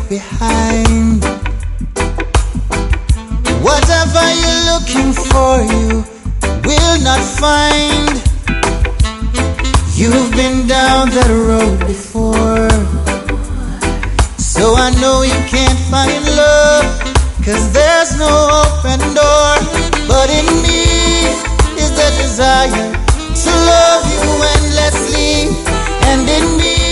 behind. Whatever you're looking for, you will not find. You've been down that road before, so I know you can't find love, 'cause there's no open door. But in me is the desire to love you endlessly, and in me